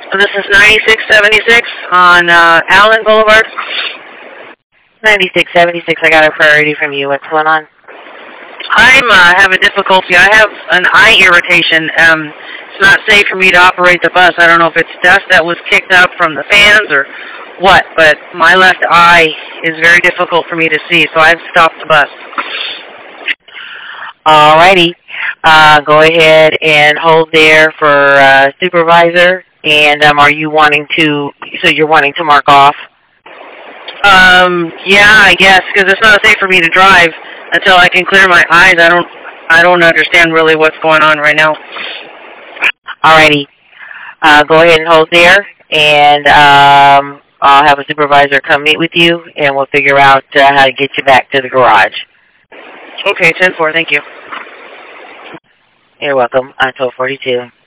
This is 9676 on Allen Boulevard. 9676, I got a priority from you. What's going on? I'm having difficulty. I have an eye irritation. It's not safe for me to operate the bus. I don't know if it's dust that was kicked up from the fans or what, but my left eye is very difficult for me to see, so I've stopped the bus. Alrighty. Go ahead and hold there for supervisor. And are you wanting to, so you're wanting to mark off? Yeah, I guess, because it's not safe for me to drive until I can clear my eyes. I don't understand really what's going on right now. Alrighty. Go ahead and hold there, and I'll have a supervisor come meet with you, and we'll figure out how to get you back to the garage. Okay, 10-4, thank you. You're welcome. On 1242.